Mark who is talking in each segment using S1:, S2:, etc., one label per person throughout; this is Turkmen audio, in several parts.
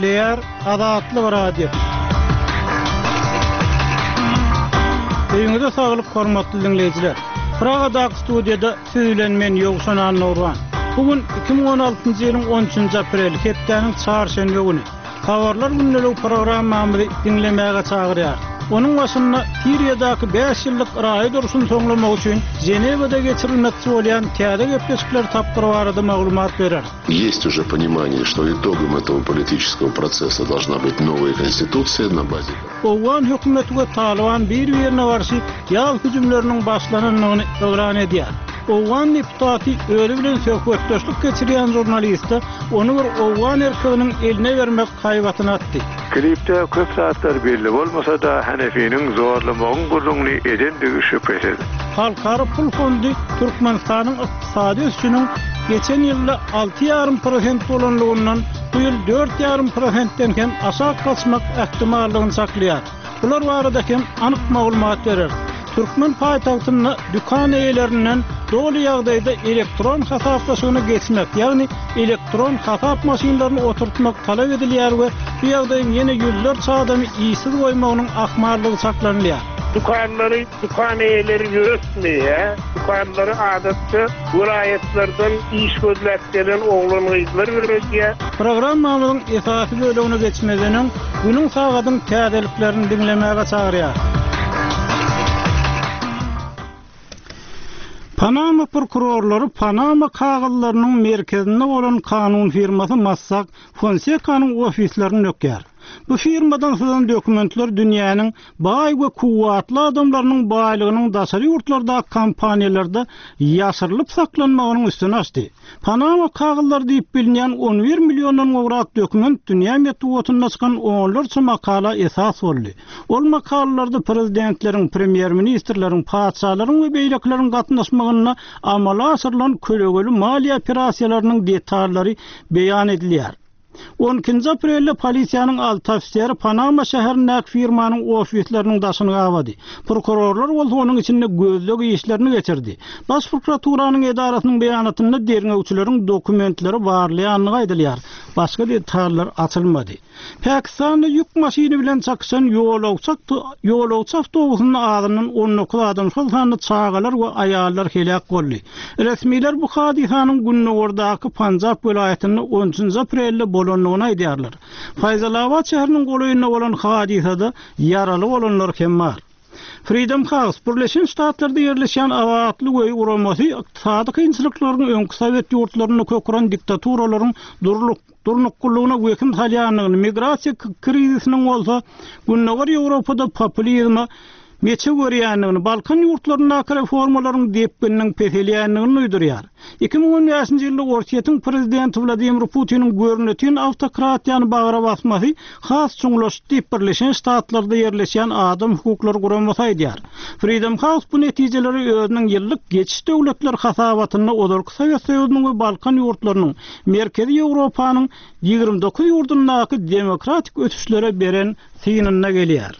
S1: Gepleyer Adatlyk Radio. Öýüňizde saglyk hormatly dinleýijiler. Pragadak studiýada siz bilen men Ýogşan Nurwan. Bugün 2016-njy ýylyň 13-nji aprel, hepdeniň çarşembe güni. Habarlar günlük programmamy dinlemäge çagyrýar. Onun başında Siriýadaky 5 ýyllyk raýat duruşyny soňlamak üçin Женевада geçirilmekçi bolan täze gepleşikler tapdyry barada maglumat berer.
S2: Есть уже понимание, что итогом этого политического процесса должна быть новая конституция на базе.
S1: Owan hökümetiňe Taliban bir-birine garşy ýal hüjümleriniň başlananyny öwran edýär. Owan deputaty öyle bilen söhbetdeşlik geçirýän jurnalistler onu bir Owan erkeginiň eline bermek haýwatyny atdy.
S3: Klipte köp saatlar belli bolmasa da Hanefi'nin zorlamagyň gurrunly edendigi şüphesiz.
S1: Halkara pul fondu Türkmenistanyň ykdysady ösüşiniň geçen ýylda 6,5% bolanlygyndan bu ýyl 4,5%den hem aşağı kaçmak ähtimallygyny saklaýar. Bular barada hem anyk maglumat berer. Türkmen paýtagtyny dükan eýelerinden dolu ýagdaýda elektron hasaplaşygyna geçmek, ýagny elektron hasap maşinlaryny oturtmak talap edilýär we bu ýagdaýyň ýene ýüzlerçe adamy iýsiz goýmagynyň ahmarlygy saklanýar.
S4: Dukan eýeleri ýöretmeýär. Dukanlary adatda vilayetlerden iş gözläpdiren oglanyjlar berýär.
S1: Programmamyzyň esasy bölümine geçmezeniň günüň sagatyň täzeliklerini dinlemäge çagyrýar. Panama prokurorları Panama kağıtlarının merkezinde olan kanun firması Mossack Fonseca'nın ofislerini ökýär. Bu firmadan sızan dokumentler dünýäniň baý we kuwatly adamlarynyň baýlygynyň daşary ýurtlarda kampaniýalarda ýaşyrylyp saklanmagynyň üstüne açdy. Panama kağıtlar diýip bilinýän 11 million gowrak dokument dünýä medeniýetinde çykan onlarça makala esas boldy. Ol makalalarda prezidentleriň, premier ministrleriň, paçalaryň we beýlekleriň gatnaşmagyna amala asyrylan kölegeli maliýe operasiýalarynyň detallary beýan edilýär. 12 aprelde polisiýanyň alt ofiseri Panama şäherindäki firmanyň ofisleriniň daşyny gawady. Prokurorlar olunyň içinde gözlük işlerini geçirdi. Baş prokuraturanyň edarasynyň beýanatynda derňewçileriň dokumentleri barlýanyny aýdylýar. Başga detallar açylmady. Pakistanda yük maşini bilen çakışan ýolagçy awtobusynyň adynyň 19 adam şolhany çağalar we aýallar helak boldy. Resmiler bu hadisanyň Gunnowurdaky Panjab welaýatyny 13 aprelde bolanlygyny aýdýarlar. Fayzalabad şäheriniň golaýynda bolan hadisada yaraly bolanlar hem bar. Freedom House, Birleşen Ştatlarda yerleşen awatly we uramasy ykdysady kynçylyklaryň öňkü Sowet ýurtlaryny köküren diktaturaryň durnukluğuna wekim salýanyny, migrasiýa krizisiniň bolsa, Günnäger Ýewropada populizma meçe görýänligini, Balkan ýurtlaryna reformalaryň depginiň peselýänligini uýdurýar. 2015-nji ýylda Orsiýetiň prezidenti Vladimir Putiniň görnetini awtokratiýany bagyra basmasy has çuňlaşdy diýip Birleşen Ştatlarda yerleşen adam hukuklary guramasy aýdýar. Freedom House bu netijeleri özüniň ýyllyk geçiş döwletler hasabatyna odarky Sowet Soýuzynyň we Balkan ýurtlarynyň Merkezi Ýewropanyň 29 ýurdundaky demokratik ötüşlere beren synyna gelýär.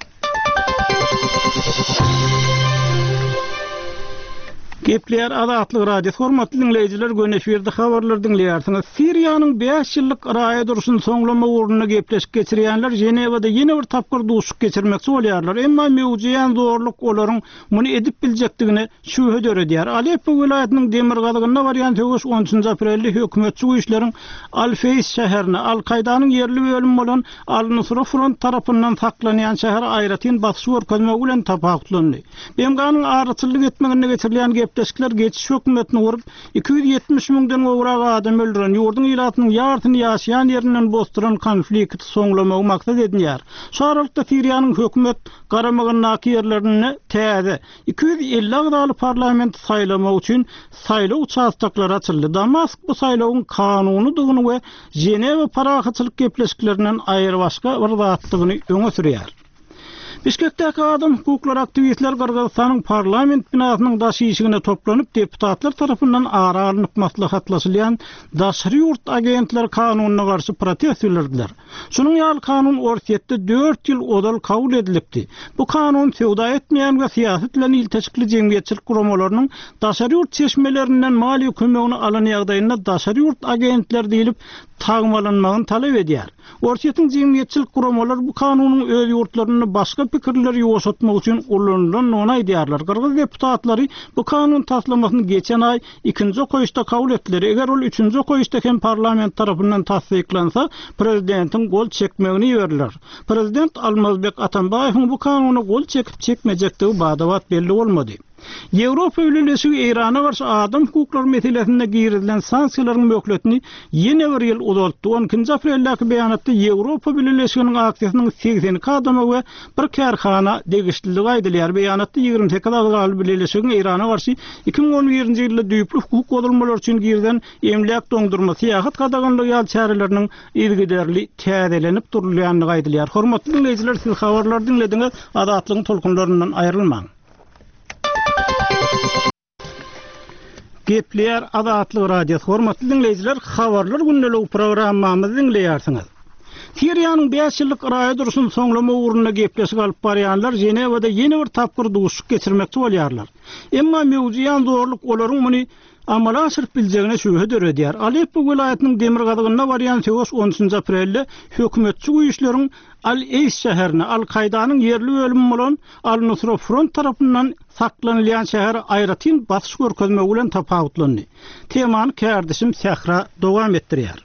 S1: Gepleyer Adatlyk Radio hormatly dinleýijiler, gönefirde habarlar dinleýärsiňiz. Siriýanyň 5 ýyllyk raýat duruşyny soňlama ugruna gepleşik geçirýänler Женевада ýene bir tapgyr duşuk geçirmekçi bolýarlar. Emma mewjudyan zorluk olaryň muny edip biljekdigine şüphe döredýär. Aleppo welaýatynyň Demirgalygyna barýan tögüş 13 aprelde hökümetçi güýçleriň Al-Feys şäherine Al-Kaydanyň yerli bölümi bolan Al-Nusra Front tarapyndan saklanýan şäher aýratyn basy örkezmek bilen tapaklandy. Bemganyň araçylyk etmegine geçirilýän Teşkiler geçiş hökümetini urup 270 000'den gowrak adam öldüren ýurdun ýylatynyň ýartyny ýaşaýan ýerinden bosturan konflikt soňlamagy maksat edilýär. Şarlykda Siriýanyň hökümet garamagynyň ýerlerini täze 250 agdaly parlament saýlamak üçin saýlaw uçastaklary açyldy. Damask bu saýlawyň kanunydygyny we Ženewa parahatçylyk gepleşiklerinden aýry başga bir zatlygyny öňe sürýär. Bişkekdäki adam hukuklary aktivistler Kırgızstanyň parlament binasynyň daşyşygyna toplanyp deputatlar tarapyndan ara alınıp maslahatlaşylýan daşary ýurt agentler kanunyna garşy protest bildirdiler. Şunuň ýaly kanun Orsiýetde 4 ýyl odal kabul edilipdi. Bu kanun sewda etmeýän we siýasat bilen ilteşikli jemgyýetçilik guramalarynyň daşary ýurt çeşmelerinden mali kömegini alan ýagdaýynda daşary ýurt agentler diýilip tagmalanmagyny talap edýär. Ortaýyň jemgyýetçilik guramalar bu kanunyň öz ýurtlaryny başga pikirleri ýoşatmak üçin ulanýan ona edýärler. Kırgız deputatlary bu kanun taslamasyny geçen ay 2-nji goýuşda kabul etdiler. Eger ol 3-nji goýuşda hem parlament tarapyndan tasdiklansa, prezidentiň gol çekmegini ýerler. Prezident Almazbek Atambaýewiň bu kanuny gol çekip çekmejekdigi badawat belli bolmady. Ýewropa Birleşigi Irana garşy adam hukuklary meselesinde girilen sanksiýalaryň möhletini ýene bir ýyl uzaltdy. 12-nji aprelläki beýanatda Ýewropa Birleşiginiň aksiýasynyň 80 kadamy we bir kärhana degişdiligi aýdylýar. Beýanatda 28 adaly Birleşigiň Irana garşy 2011-nji ýylda düýpli hukuk godulmalar üçin girilen emlek doňdurmasy ýa-da kadaganlyk ýal çäreleriniň ilgiderli täzelenip durulýanlygy aýdylýar. Hormatly dinleýijiler, siz habarlar dinlediňiz. Adatlygyň tolkunlaryndan aýrylmaň. Gepler Adatlyk radio. Hormatly dinleýijiler, habarlar günnelik programmamyzy dinleýärsiňiz. Siriýanyň 5 ýyllyk raýa duruşyny soňlama uğruna gepleşik alyp barýanlar Jenewada ýene bir tapgyr duşuk geçirmekde bolýarlar. Emma mewzuýan zorluk olaryň muny amala aşyryp biljegine şübhe döredýär. Aleppo welaýatynyň demir gadygyna barýan söwüş 10-njy aprelde hökümetçi güýçleriň Al-Eys şäherine Al-Kaidanyň yerli bölümi bolan Al-Nusra Front tarapyndan saklanýan şäher aýratyn batyş görkezmegi bilen tapawutlandy. Temany kärdisim Sehra dowam etdirýär.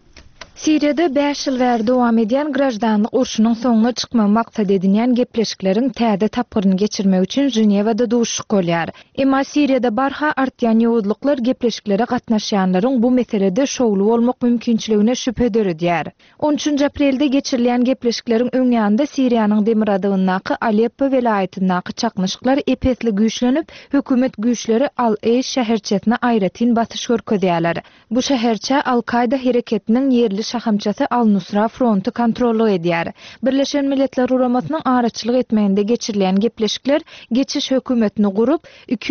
S5: Siriýada 5 ýyl bäri dowam edýän grajdanlyk urşunyň soňuna çykma maksat edilýän gepleşikleriň täze tapgyryny geçirmek üçin Jenewada duşuk bolýar. Emma Siriýada barha artýan ýowuzluklar gepleşiklere gatnaşýanlaryň bu meselede şowlu bolmak mümkinçiligine şüphe döredýär. 13-nji aprelde geçirilýän gepleşikleriň öňýände Siriýanyň demir adygynaky Aleppo welaýatynaky çaknyşyklar epesli güýçlenip, hökümet güýçleri Al-Eys şäherçesine aýratyn batyş görkezýärler. Bu şäherçe Al-Kaida hereketiniň yerli şahamçasy Al-Nusra Fronty kontrolü edýär. Birleşen Milletler Uramasynyn araçylyk etmeginde geçirilen gepleşikler geçiş hökümetini gurup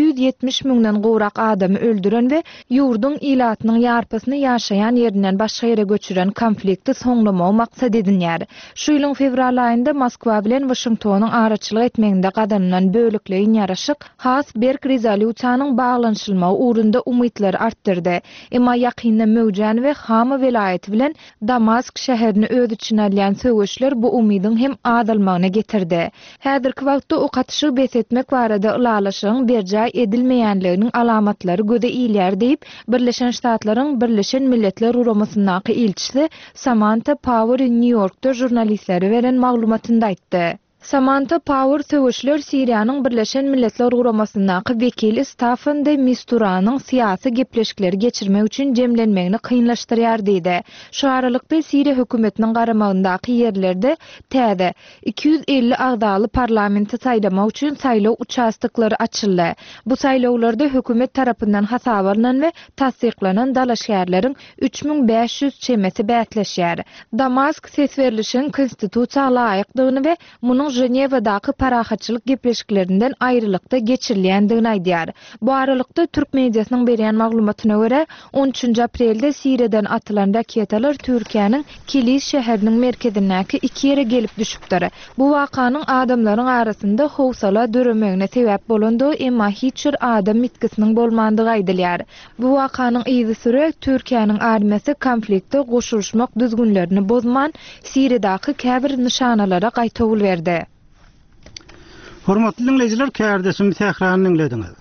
S5: 270 000-den gowrak adamy öldüren we ýurdun ilatynyň ýarpysyny ýaşaýan ýerinden başga ýere göçüren konflikti soňlamagy maksat edilýär. Şu ýylyň fevral aýynda Moskwa bilen Washingtonyň araçylyk etmeginde gadanylan bölükleýin ýaraşyk has Berk rezolýusiýanyň baglanyşylmagy uğrunda umytlar artdyrdy. Emma ýakynda Möwjan we Hama welaýaty bilen Damask şäherini öz içine alýan söwüşler bu umydyň hem adalmagyna getirdi. Häzirki wagtda o gatyşy besetmek barada ulalaşyň berjä edilmeýänliginiň alamatlary göze ilýär diýip Birleşen Ştatlaryň Birleşen Milletler Uramasyndaky elçisi Samantha Power New Yorkda jurnalistlere beren maglumatynda aýtdy. Samantha Power söwüşler Siriýanyň Birleşen Milletler Uramasyndaky wekili Staffan de Misturanyň syýasy gepleşikleri geçirmek üçin jemlenmegini kynlaşdyrýar diýdi. Şu aralykda Siriýa hökümetiniň garamagyndaky ýerlerde täze 250 agdaly parlamenti saýlamak üçin saýlaw участоклary açyldy. Bu saýlawlarda hökümet tarapyndan hasap alynan we tasdiklanan dalaşýarlaryň 3500 çemesi bätleşýär. Damask ses berilişin konstitusiýa laýykdygyny we munyň Jenewadaky parahatçylyk gepleşiklerinden aýrylykda geçirilýändigini aýdýar. Bu aralykda Türk mediasynyň berýän maglumatyna görä 13-nji aprelde Siriýadan atylan raketalar Türkiýanyň Kilis şäheriniň merkezindäki 2 ýere gelip düşüpdir. Bu wakanyň adamlaryň arasynda howsala döremegine sebäp bolandy, emma hiç bir adam mitkisiniň bolmandygy aýdylýar. Bu wakanyň izi sürek Türkiýanyň armiýasy konfliktde goşulşmak düzgünlerini bozman Siriýadaky käbir nişanalara gaýtawul berdi.
S1: Hormatly dinleýijiler, kärdesim Sehrany dinlediňiz.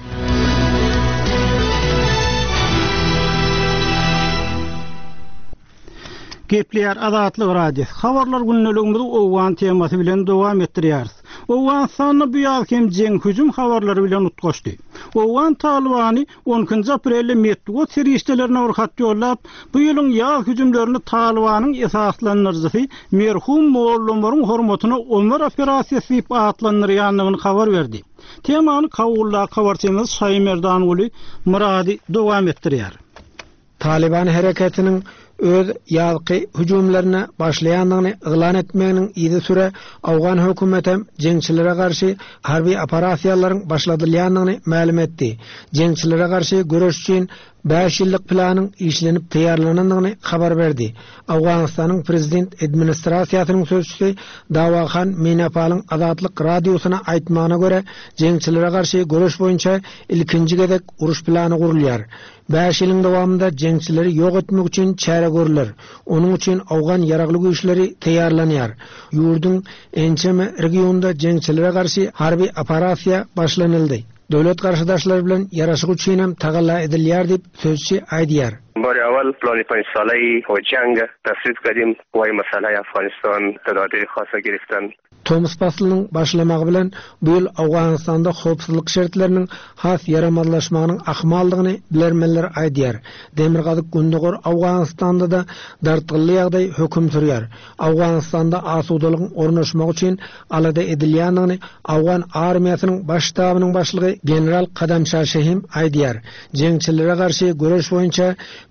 S1: Gepler Adatlyk radio. Habarlar günneligimizi owan temasy bilen dowam etdirýäris. Owan sany bu ýaly hem jeň hüjüm habarlary bilen utgaşdy. Owan Talibany 10-njy aprelde Medvedev serişdelerine urhat ýollap, bu ýylyň ýaly hüjümlerini Talibanyň esaslandyrjysy merhum mollallaryň hormatyna Ömer operasiýasy diýip atlandyrýanlygyny habar berdi. Temany kawulla habarçymyz Şaýmerdan uly Murady dowam etdirýär.
S6: Taliban hareketinin öz ýalky hüjümlerini başlaýanlygyny ýylan etmeginiň ýyly süre Awgan hökümeti jeňçilere garşy harby operasiýalaryň başladylýanlygyny ma'lum etdi. Jeňçilere garşy görüş üçin 5 ýyllyk planyň işlenip taýýarlanandygyny habar berdi. Awganystanyň prezident administrasiýasynyň sözçüsi Dawahan Menapalyň Azatlyk radiosyna aýtmagyna görä, jeňçilere garşy görüş boýunça ilkinji gedek uruş plany gurulýar. 5 ýylyň dowamında jeňçileri ýok etmek üçin çäre görüler. Onuň üçin awgan ýaragly güýçleri taýýarlanýar. Ýurdun ençeme regionda jeňçilere garşy harby operasiýa başlanyldy. Döwlet garşydaşlary bilen ýaraşyk üçin hem tagalla edilýär diýip sözçi aýdýar.
S7: بار اول پلان 5 ساله‌ای و جنگ تصویب کردیم و این مسئله افغانستان تدابیر خاصه گرفتن.
S6: Thomas Baslynyň başlamagy bilen bu ýyl Awganystanda howpsuzlyk şertleriniň has ýaramazlaşmagynyň ahmaldygyny bilermenler aýdýar. Demirgazyk gündegor Awganystanda da dartgylly ýagdaý höküm sürýär. Awganystanda asudalygyň ornaşmagy üçin alada edilýändigini Awgan armiýasynyň baş ştabynyň başlygy general Kadamşah Şehim aýdýar. Jeňçilere garşy görüş boýunça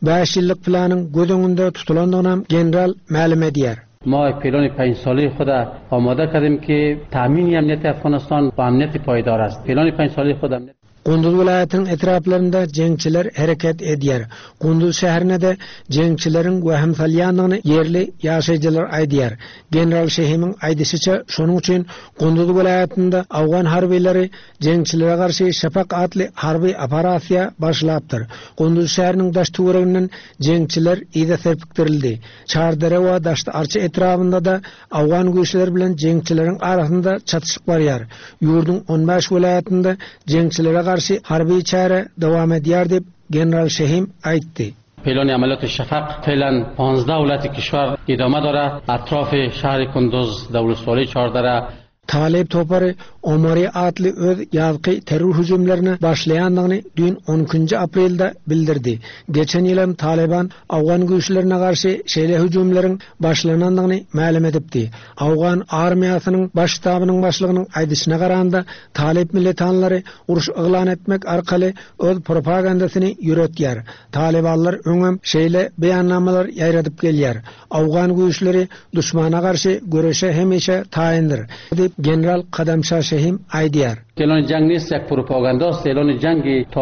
S6: 5 ýyllyk planyň göz tutulandygyny general ma'lum edýär.
S8: ما پیلان 5 ساله خود آماده کردیم که تامین امنیت افغانستان و امنیت پایدار است. پیلان 5 ساله خود امنیت
S6: Gunduz vilayatynyň etraplarynda jeňçiler hereket edýär. Gunduz şäherine de jeňçilerin waham salýandygyny yerli ýaşaýjylar aýdýar. General Şehimiň aýdysyça şonuň üçin Gunduz vilayatynda Awgan harbiýleri jeňçilere garşy Şafak adly harby operasiýa başlapdyr. Gunduz şäheriniň daş töwereginden jeňçiler ýa-da serpikdirildi. Çardere we daşdy arçy etrapynda da Awgan güýçleri bilen jeňçilerin arasynda çatışyk barýar. Ýurdun 15 vilayatynda jeňçilere harbiy çare devam edýär dip General Şehim aýtdy.
S8: پیلان عملیات شفق فعلا 15 ولایت کشور ادامه داره. اطراف شهر کندوز دولت‌ولی 14
S6: Talep Topary Omary adly öz ýazgy terror hüjümlerini başlaýandygyny dün 12 aprelde bildirdi. Geçen ýylym Taliban Awgan güýçlerine garşy şeýle hüjümleriň başlanandygyny ma'lum edipdi. Awgan armiýasynyň baş ştabynyň başlygynyň aýdyşyna garanda Talep militanlary uruş eglan etmek arkaly öz propagandasyny ýüretýär. Talibanlar öňem şeýle beýannamalar ýaýradyp gelýär. Awgan güýçleri düşmana garşy göreşe hemişe taýindir. General Kadamşah Şehim aýdýar.
S8: اعلان جنگ نیست، یک پروپاگانداست. اعلان جنگ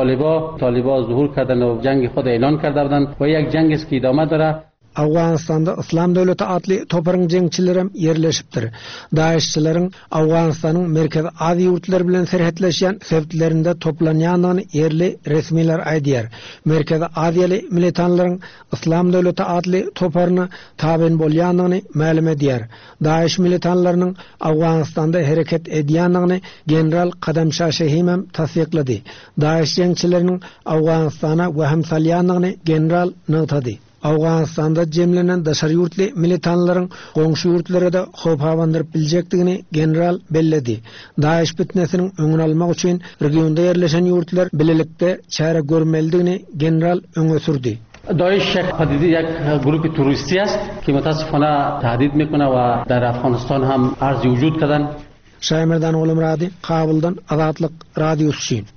S8: طالبا ظهور کردن و جنگ خود اعلان کرده بودند و یک جنگ است که ادامه داره.
S6: Awganystanda Islam döwleti adly toparyň jeňçileri ýerleşipdir. Daişçilerin Awganystanyň merkezi Aziýa ýurtlary bilen serhetleşýän sebitlerinde toplanýandygyny yerli resmiler aýdýar. Merkezi Aziýaly militanlaryň Islam döwleti adly toparyny taben bolýandygyny ma'lum edýär. Daeş militanlarynyň Awganystanda hereket edýändigini general Kadamşah Şehim tasdiklady. Daeş jeňçileriniň Awganystana waham salýandygyny general notady. Awganystanda jemlenen daşary ýurtly militanlaryň goňşy ýurtlara da howp hawandyryp biljekdigini general belledi. Daeş bitnesiniň öňüni almak üçin regionda ýerleşen ýurtlar bilelikde çäre görmelidigini general öňe sürdi.
S8: داعش یک پدیده، یک گروه تروریستی است که متاسفانه تهدید میکنه و در افغانستان هم عرض وجود کردن.
S6: Şaýmerdan Oglum Radi, Kabuldan Azatlyk radiosu üçin.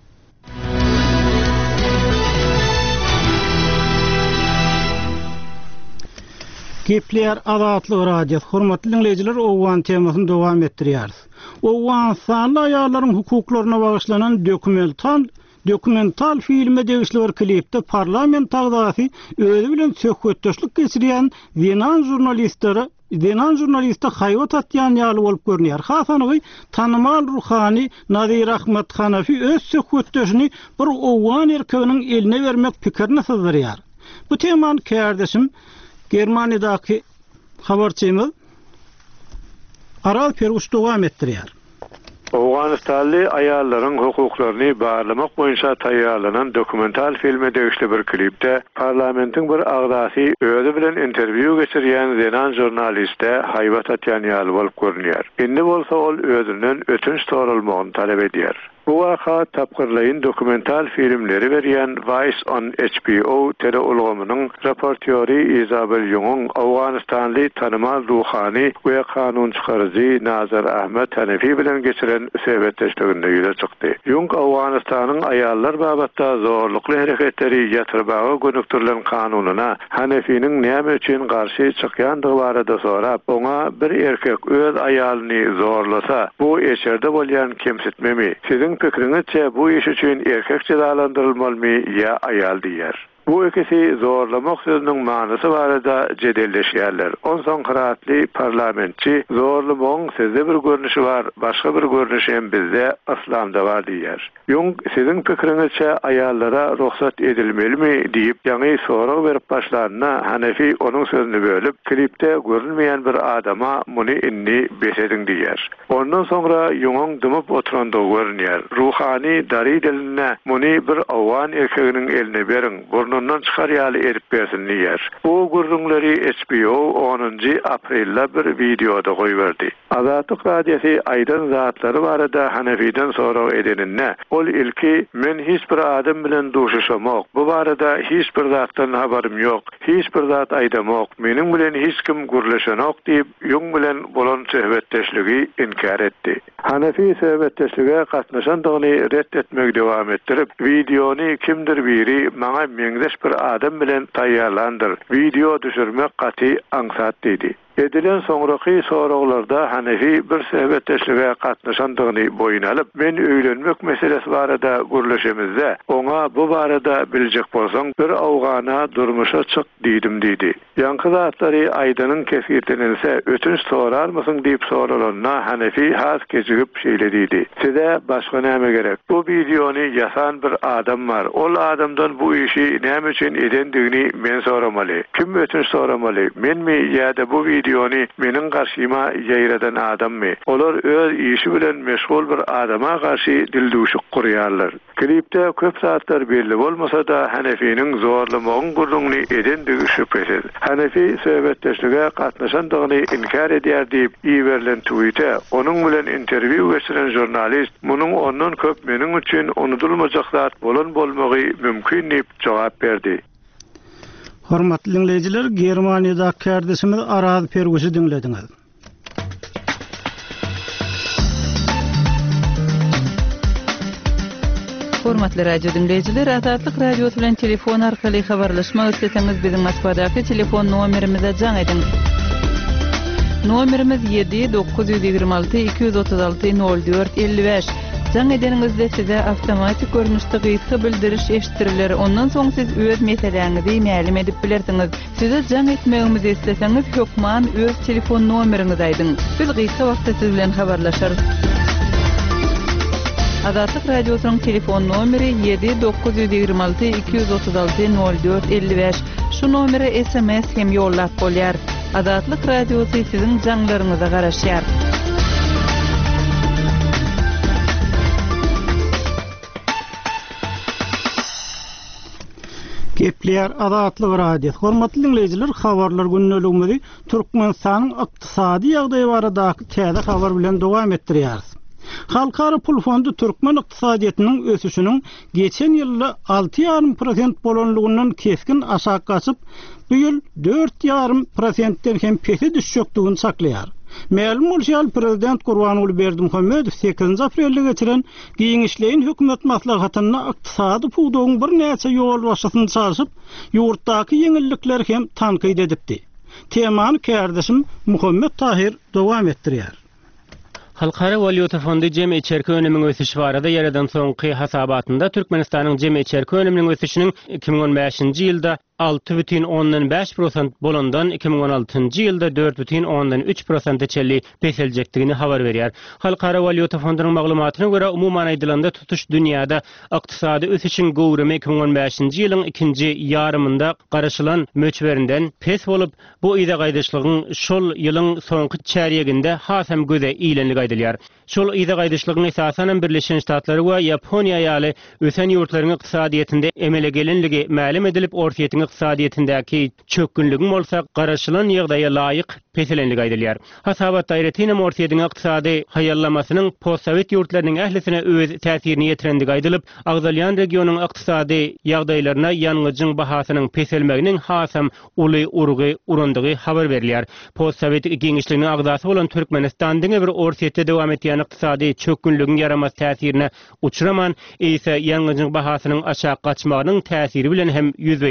S1: Gepler Azatlyk radio hormatly dinleyijiler, Awgan temasyny dowam etdirýäris. Awgan sanly aýallaryň hukuklaryna bagyşlanan dokumental filme degişli bir klipde parlament agzasy özü bilen söhbetdeşlik geçirýän Zenan jurnaliste Haýwat atýan ýaly bolup görünýär. Hasanyň tanymal ruhany Nazir Ahmet Hanafi öz söhbetdeşini bir Awgan erkeginiň eline bermek pikirini syzdyrýar. Bu temany kärdeşim Germaniýadaky habarçymyz Aral Perguş dowam etdirýär.
S3: Awganystanly aýallaryň hukuklaryny barlamak boýunça taýýarlanan dokumental filme degişli bir klipde parlamentiň bir agzasy özü bilen interwiu geçirýän Zenan jurnaliste Haýwat atýan ýaly bolup görünýär. Indi bolsa ol özünden ötünç sorulmagyny talep edýär. Bu waka tapgyrlaýyn dokumental filmleri berýän Vice on HBO teleulgamynyň raportýory Isabel Young Awganystanly tanymal ruhany we kanun çykarjy Nazir Ahmet Hanafi bilen geçiren söhbetdeşliginde ýüze çykdy. Young Awganystanyň aýallar babatda zorlukly hereketleri ýatyrybaga gönükdirilen kanunyna Hanafi'niň näme üçin garşy çykýandygy barada sorap, oňa bir erkek öz aýalyny zorlasa, bu eşerde bolýan kemsitmemi? Sizin pikiriňizçe bu iş üçin erkek cezalandyrylmalymy ýa aýal diýer? Bu ikisi zorlamak sözünün manysy barada jedelleşýärler. Onsoň Kıratly parlamentçi zorlamoň sizde bir görnüşi var, başga bir görnüşi hem bizde islamda var diýär. Ýöň siziň pikiriňizçe aýallara ruhsat edilmelimi diýip ýa-ni sorak berip başlaryna Hanefi onuň sözüni bölüp klipde görünmeýän bir adama muny inni besediň diýär. Ondan sonra ýöňüň dymyp oturandygy görünýär. Ruhani dari diline muny bir awgan erkeginiň eline beriň, burnundan çykar ýaly erip bersin diýär. O gurrunlary HBO 10 aprelde bir videoda goýberdi. Azatlyk radiosi aýdan zatlary barada Hanefi'den sorak edenine ol ilki men hiç bir adam bilen duşuşamak, bu barada hiç bir zatdan haberim ýok, hiç bir zat aýdamak, meniň bilen hiç kim gurlaşanak diýip ýöň bilen bolan söhbetdeşligi inkar etdi. Hanefi söhbetdeşlige gatnaşandygyny reddetmek dowam etdirip, videony kimdir biri maňa meňdeş bir adam bilen taýýarlandyr, video düşürmek gaty aňsat dedi. Edilen soňraky soraklarda Hanefi bir söhbetdeşlige gatnaşandygyny boyun alyp, men öýlenmek meselesi barada gurlaşamyzda, oňa bu barada biljek bolsaň bir awgana durmuşa çyk diýdim dedi. Ýanky zatlary aýdanyň kesgirtenilse ötünç sorarmysyň diýip soralanyna Hanefi has keçigip şeýle diýdi. Size başga näme gerek? Bu videony ýasan bir adam var. Ol adamdan bu işi näme üçin edendigini men soramaly. Kim ötünç soramaly? Menmi ýa-da bu videony meniň garşyma ýaýradan adammy? Olar öz işi bilen meşgul bir adama garşy dilduşuk gurýarlar. Klipde köp saatlar belli bolmasa da Hanefi'nin zorlamagyň gurrunly edendigi şüphesiz. Hanefi söhbetdeşlige gatnaşandygyny inkar edýär diýip iýerilen tweet'e onuň bilen interwiu geçiren jurnalist munyň ondan köp meniň üçin unutulmajak zat bolan bolmagy mümkin diýip jogap berdi.
S1: Hormatly dinleyijiler, Germaniýada kardeşimiz Araz Perguşy dinlediňiz.
S9: Hormatly radio dinleyijiler, Azatlyk radio bilen telefon arkaly habarlaşmak isteseňiz biziň Moskvadaky telefon nomerimize jaň ediň. Nomerimiz 7-926-236-04-55. Jaň edeningizde size awtomatik görnüşde gyýtgy bildiriş eşitiriler. Ondan soň siz öz meseleňizi ma'lum edip bilersiňiz. Size jaň etmegimizi isteseňiz hökman öz telefon nomeriňizi aýdyň. Biz gyýtgy wagtda siz bilen habarlaşarys. Azatlyk radiosynyň telefon nomeri 7-926-236-04-55. Şu nomere SMS hem ýollap bolýar. Azatlyk radiosy siziň jaňlaryňyza garaşýar.
S1: Gepler Azatlyk radio. Hormatly dinleyijiler, habarlar günneligimizi Türkmenistanyň ykdysady ýagdaýy baradaky täze habar bilen dowam etdirýäris. Halkara Pul Fondu Türkmen ykdysadyýatynyň ösüşiniň geçen ýylda 6,5% bolanlygyndan keskin aşağı gaçyp, bu ýyl 4,5%den hem pesi düşýekdigini saklaýar. Ma'lum bolýar, Prezident Gurbanuly Berdimuhammedow 8 aprelde geçiren giňişleýin hökümet maslahatyna ykdysady puwdagyň bir näçe ýol başlasyny çağırşyp, ýurtdaky ýeňillikler hem tanqid edipdi. Temany kardeşim Muhammed Tahir dowam etdirýär.
S10: Halkara Valyuta Fondu jemi içerki önümün ösüşi barada yaradan soňky hasabatynda Türkmenistanyň jemi içerki önüminiň ösüşiniň 2015-nji ýylda 6,5% bolandan 2016-njy ýylda 4,3% çelli peseljekdigini habar berýär. Halkara Valyuta Fondunyň maglumatyna görä umuman aýdylanda tutuş dünýäde ykdysady ösüşiň gowrumy 2015-nji ýylyň ikinji ýarymynda garaşylan möçberinden pes bolup, bu ýyda gaýdyşlygyň şol ýylyň soňky çäreginde hasam göze iýlenlik aýdylýar. Şol ýyda gaýdyşlygyň esasanen Birleşen Ştatlary we Ýaponiýa ýaly ösen ýurtlaryň ykdysadyýetinde emele gelenligi ma'lum edilip, ortaýetiň ykdysadyýetindäki çökünlügiň bolsa garaşylan ýagdaýa laýyk peselenlik aýdylýar. Hasabat daýretine ortaýetiň ykdysady haýallamasynyň postsowet ýurtlarynyň ählisine öz täsirini ýetirendigi aýdylyp, Agzalyan regionyň ykdysady ýagdaýlaryna ýangyjyň bahasynyň peselmeginiň hasam uly urgy urandygy habar berilýär. Postsowet giňişliginiň agdasy bolan Türkmenistan diňe bir ortaýetde dowam etýän ykdysady çökünlügiň yaramas täsirine uçuraman ise ýangyjyň bahasynyň aşağı gaçmagynyň täsiri bilen hem ýüzbeýiz bolýar.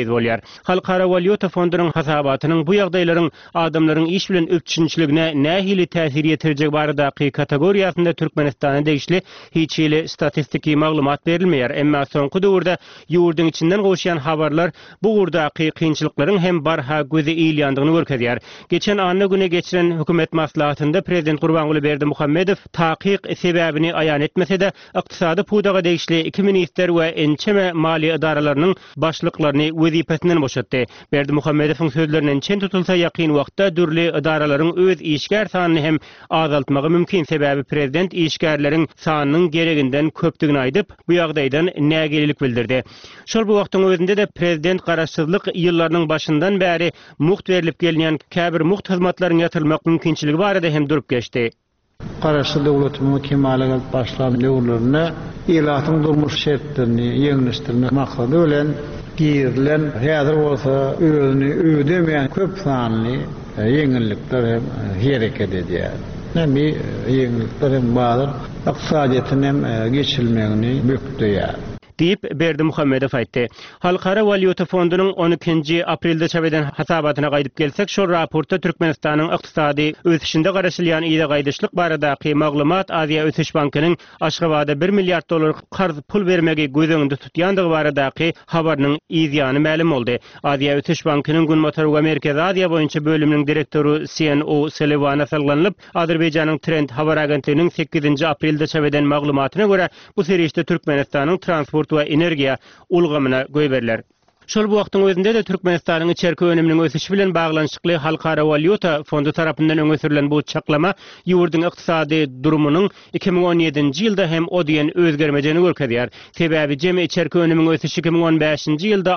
S10: Halkara Valyuta Fondunyň hasabatynyň bu ýagdaýlaryň adamlaryň iş bilen öpçünçiligine nähili täsir ýetirjek baradaky kategoriýasynda Türkmenistana degişli hiç ýyly statistiki maglumat berilmeýär. Emma soňky döwürde ýurduň içinden goşýan habarlar bu gurdaky kynçylyklaryň hem barha gözi iýilýändigini görkezýär. Geçen anna güne geçiren hökümet maslahatynda Prezident Gurbanguly Berdimuhammedow takyk sebäbini aýan etmese-de ykdysady pudaga degişli iki minister we ençeme mali idaralarynyň başlyklaryny wezipesinden boşatdy. Berdimuhammedowyň sözlerinden çen tutulsa ýakyn wagtda dürli idaralaryň öz işgär sanyny hem azaltmagy mümkin. Sebäbi prezident işgärleriň sanynyň gereginden köpdigini aýdyp, bu ýagdaýdan nägelilik bildirdi. Şol bu wagtyň özünde de prezident garaşsyzlyk ýyllarynyň başyndan bäri muht berilip gelýän käbir muht hyzmatlaryny ýatyrmak mümkinçiligi barada hem durup geçdi.
S11: Garaşsyz döwletimiň kemale başlan döwürlerine ýylatyň durmuş şertlerini ýeňleşdirmek maksady bilen girilen häzir bolsa özüni ödemeýän köp sanly ýeňillikler hem hereket edýär. Näme ýeňillikler hem bazyr ykdysadyýatyň hem geçilmegini bükdüýär.
S10: Deyip Berdimuhammedow aýtdy. Halkara Valyuta Fondunyň 12 aprelde çabeden hasabatyna gaýdyp gelsek, şol raportda Türkmenistanyň ykdysady ösüşinde garaşylýan ýa gaýdyşlyk baradaky maglumat Aziýa Ösüş Bankynyň Aşgabatda 1 milliard dolar qarz pul bermegi gözüňde tutýandygy baradaky habarynyň ýyzyany ma'lum boldy. Aziýa Ösüş Bankynyň gün motoru Merkez Aziýa boýunça bölüminiň direktoru CNO Selivana salganyp, Azerbaýjanyň Trend habar agentliginiň 8 aprelde çabeden maglumatyna görä bu serişde Türkmenistanyň transport we energiýa ulgamyna göý berilýär. Şol bu wagtyň özünde de Türkmenistanyň içerki önüminiň ösüşi bilen baglanşykly Halkara Valyuta Fondu tarapyndan öňe sürülen bu çaklama ýurduň ykdysady durumynyň 2017-nji ýylda hem o diýen özgermejini görkezýär. Sebäbi jemi içerki önüminiň ösüşi 2015-nji ýylda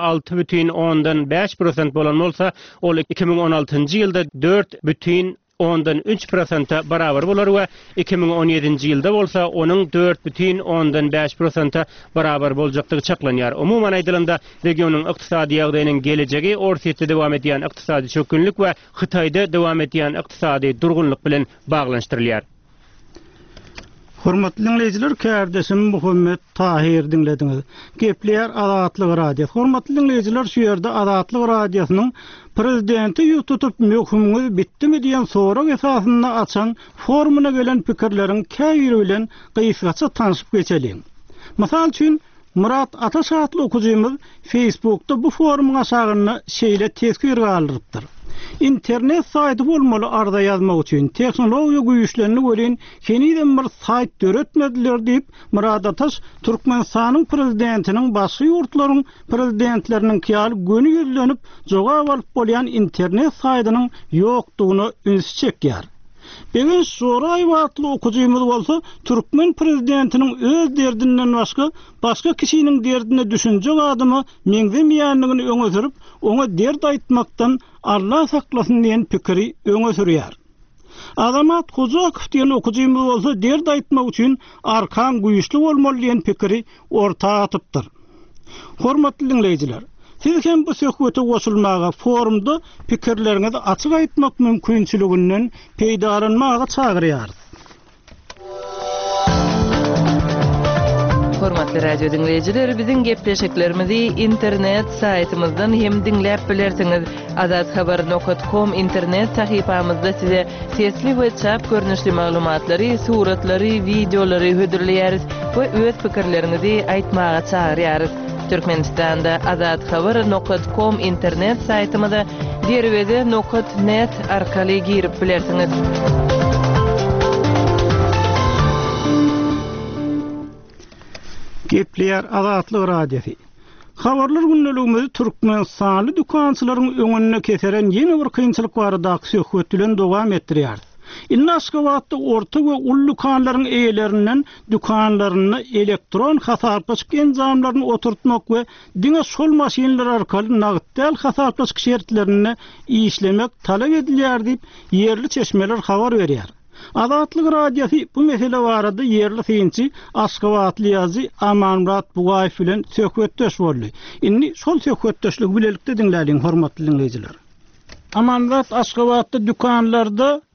S10: 6,5% bolan bolsa, ol 2016-njy ýylda 4,3% barabar bolar we 2017-nji ýylda bolsa onuň 4,5% barabar boljakdygy çaklanýar. Umuman aýdylanda regionyň ykdysady ýagdaýynyň gelejegi ortaýda dowam edýän ykdysady çökünlük we Hytaýda dowam edýän ykdysady durgunlyk bilen baglanşdyrylýar.
S1: Hormatly dinleyijiler, kärdeşim Muhammed Tahir dinlediňiz. Gepler Azatlyk Radio. Hormatly dinleyijiler, şu ýerde Azatlyk Radiosynyň prezidenti ýutup möhümüňiz bitdimi diýen sorak esasynda açan forumuna gelen pikirleriň käýri bilen gysgaça tanyşyp geçelim. Mysal üçin Murat Ataş adly okujymyz Facebookda bu forumyň aşagyny şeýle teskir galdyrypdyr. İnternet saýty bolmaly arda ýazmak üçin teknologiýa güýçlerini gören keniden bir saýt döretmediler diýip Murat Ataş Türkmenistanyň prezidentiniň başga ýurtlaryň prezidentleriniň kiýaly göni ýüzlenip jogap alyp bolýan internet saýtynyň ýokdugyny üns çekýär. Bugün soray wagtly okujymyz bolsa Türkmen prezidentiniň öz derdinden başga kişiniň derdine düşünjek adymy meňzemeýänligini öňe sürüp, ona derd aýtmakdan Allah saklasın diyen pikiri öňe sürýär. Adamat Kozakow diýen okujymyz bolsa derd aýtmak üçin arkan güýçli bolmaly diýen pikiri ortaga atypdyr. Hormatly dinleyijiler, siz hem bu söhbete goşulmaga forumda pikirleriňizi açyk aýtmak mümkinçiliginden peýdalanmaga çagyrýarys.
S9: Hormatly radio dinleyijiler, biziň gepleşiklerimizi internet saýtymyzdan hem dinläp bilersiňiz. azathabar.com internet sahypamyzda size sesli we çap görnüşli maglumatlary, suratlary, videolary hödürleýäris we öz pikirleriňizi aýtmaga çagyrýarys. Türkmenistanda azathabar.com internet saýtymyza derwede.net arkaly girip bilersiňiz.
S1: Gepler Azatlyk Radiosu. Habarlar günneligimizi Türkmenistanly dukançylaryň öňüne keseren ýeni bir kynçylyk baradaky söhbet bilen dowam etdirýär. Inna Aşgabatda orta we ul dukanlaryň eýelerinden dukanlaryny elektron hasaplaşyk enzamlaryny oturtmak we diňe şol maşinler arkaly nagtdal hasaplaşyk şertlerini işlemek talap edilýär diýip ýerli çeşmeler habar berýär. Azatlyk Radiosu bu mesele barada ýerli synçy Aşgabatly ýazy Amanmurat Bugaýew bilen söhbetdeş boldy. Inni şol söhbetdeşlik bilelikde dinlädiň hormatly dinleyijiler. Amanmurat, Aşgabatda dukanlarda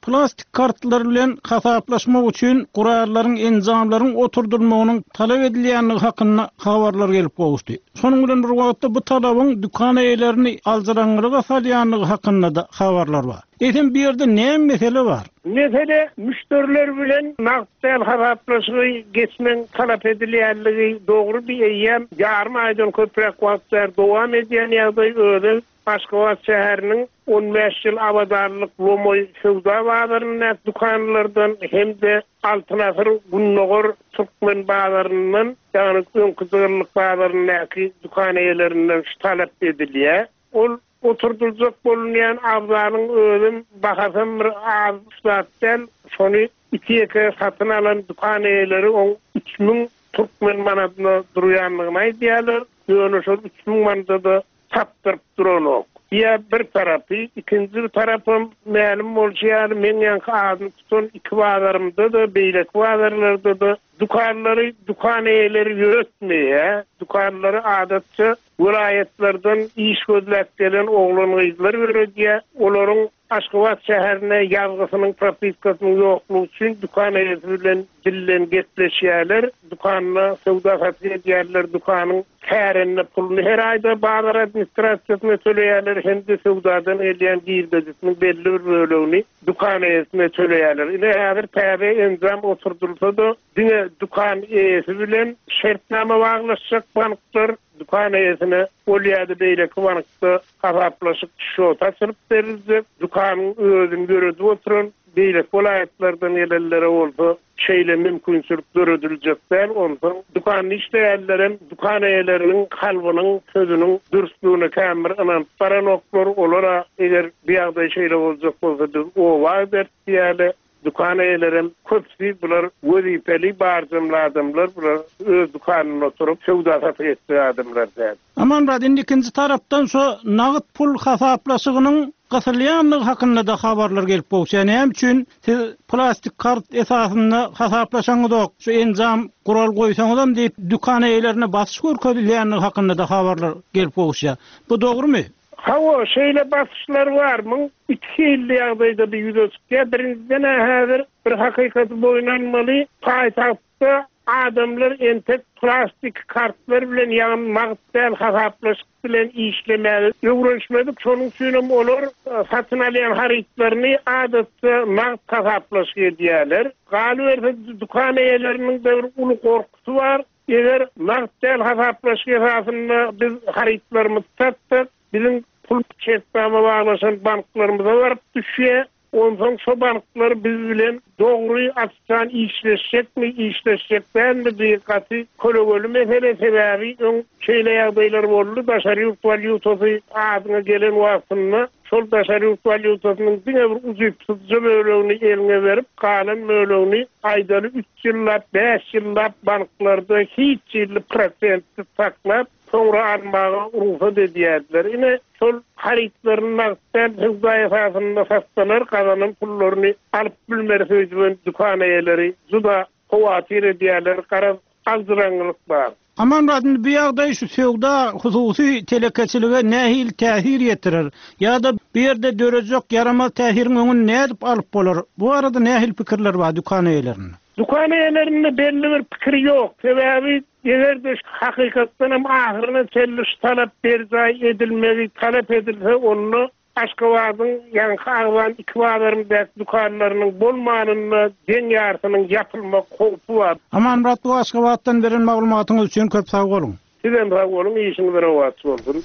S1: plastik kartlar bilen hasaplaşmak üçin gurarlaryň enzamlaryň oturdurmagynyň talap edilýänligi hakynda habarlar gelip gowuşdy. Şonuň bilen bir wagtda bu talabyň dükkan eýlerini aldyranlyga salýanlygy hakynda da habarlar bar. Etem bir ýerde näme mesele bar?
S4: Mesele müşteriler bilen naqdsal hasaplaşygy geçmen talap edilýänligi dogry bir eýem. Yarım aýdan köprek wagtlar dowam edýän ýagdaý öýle Aşgabat şäheriniň 15 ýyl abadarlyk Lomoy Sowda bazarynda dukanlardan hem de Altınasır Gunnogor Türkmen bazaryndan ýani Öňküzgürlik bazaryndaky dukan eýlerinden talap edilýär. Ol oturdurjak bolunýan abzanyň özüm bahasam bir az saatdan şonu 2 satyn alan dukan eýleri 3000 Türkmen manatyna durýanlygyny aýdýarlar. Ýöne şol 3000 manada taptırıp duran ya bir tarafı, ikinci tarafım məlim bolýar, men ýa-ni adım tutun iki bazarymda da, beýlek bazarlarda da dukanlary, dukan eýleri ýöretmeýär. Dukanlary adatça vilayetlerden iş gözläp gelen oğlan gyzlar berýär. Olaryň Aşgabat şäherine ýazgysynyň propiskasynyň ýoklugy üçin dukan eýesi bilen dillen getleşýärler. Dukanla sowda satýan edýärler, dukanyň kärine pulny her aýda bazar administrasiýasyna töleýärler, hem de sowdadan edýän girdisiniň belli bir bölegini dukan eýesine töleýärler. Ine häzir täze enzam oturdursa da diňe dukan eýesi bilen şertnama baglaşjak banklar dukan eýesine bolýady beýle bankda hasaplaşyp şota çyryp berildi. Dukanyň özüni görüp oturan beýle vilayetlerden gelellere bolsa şeýle mümkinçilik görüldüljekden ondan dukan işleýärlerin dukan eýleriniň kalbynyň sözüniň dürüstlüğüne kämir ananyp baranoklar olara eger bir ýagdaý şeýle boljak bolsa o wagt diýäle dukan eýlerim köpsi bular wezipeli barjamladymlar, bular öz dukanyna oturup sowda satýan adamlar.
S1: Aman rad ikinji tarapdan şu nagd pul hasaplaşygynyň gasylýanlygy hakynda da habarlar gelip bolýar. Näme üçin plastik kart esasynda hasaplaşaňyz şu enzam kural goýsaňyzam diýip dukan eýlerine basyş görkezilýänligi hakynda da habarlar gelip bolýar. Bu dogrymy?
S4: Hawa şeýle basyşlar barmy? 2 ýyl ýagdaýda bir ýüzüçke birinciden häzir bir hakykat boýnanmaly. Paýtagtda adamlar entek plastik kartlar bilen ýa-ni naqdsal hasaplaşyk bilen işlemäli. Ýöwrenişmedik, şonuň üçin olar satyn alýan haritlaryny adatda naqd hasaplaşyk edýärler. Galy dukan eýleriniň de bir uly korkusy bar. Eger naqdsal hasaplaşyk esasynda biz haritlarymyzy satdyk, bizim pul çetmeme bağlaşan banklarımıza varıp düşüyor. Ondan şu banklar biz bilen doğru açıktan işleşecek mi, işleşecekten mi dikkati kologolu mesele sebebi şeyle ýagdaýlar boldy. Daşary ýurt valyutası adyna gelen wagtynda şol daşary ýurt valyutasynyň diňe bir uzypsyzja bölegini eline berip kalan bölegini aýdaly 3 ýyllap, 5 ýyllap banklarda hiç ýylly prosentli saklap sonra armağa ruhsat edýärler. Ine şol haritlaryň naqdsal hızda esasynda satsalar kazanyn pullaryny alyp bilmerisiniň dukan eýleri juda howatir edýärler, gara azdyranlyk bar.
S1: Aman radyn bir ýagdaý şu sowda hususy telekeçilige nähil täsir ýetirir ýa-da bir ýerde dörejek yaramaz täsiriň öňüni nädip alyp bolar? Bu arada nähil pikirler bar dukan eýlerinde?
S4: Dukan eýlerinde belli bir pikir ýok. Sebebi ýerde hakykatdan hem ahyryna çelliş talap berjay edilmeli, talap edilse onu Aşgabatyň ýa-ni Agwan iki bazarynda dukanlarynyň bolmanyny deň ýartynyň ýapylmak howpy bar.
S1: Aman rat bu Aşgabatdan beren maglumatyňyz üçin köp sag bolun.
S4: Sizem sag bolun, işiniz berawat bolsun.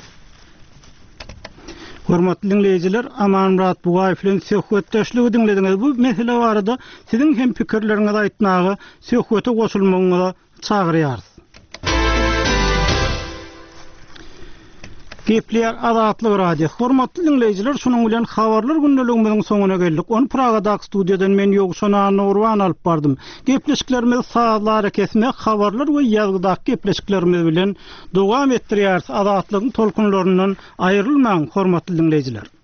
S1: Hormatly dinleyijiler, Aman Murat Bugaýew bilen söhbetdeşligi dinlediňiz. Bu mesele barada siziň hem pikirleriňizi aýtmagy, söhbete goşulmagyňyza çagyrýarys. Gepler Azatlyk radio. Hormatly dinleyijiler, şonuň bilen habarlar gündeligimiziň soňuna geldik. Onu Pragadak studiýadan men Ýogşana Nurwan alyp bardym. Gepleşiklerimiz saatlara kesmek, habarlar we ýazgydaky gepleşiklerimiz bilen dowam etdirýäris. Azatlygyň tolkunlaryndan aýrylmaň hormatly dinleyijiler.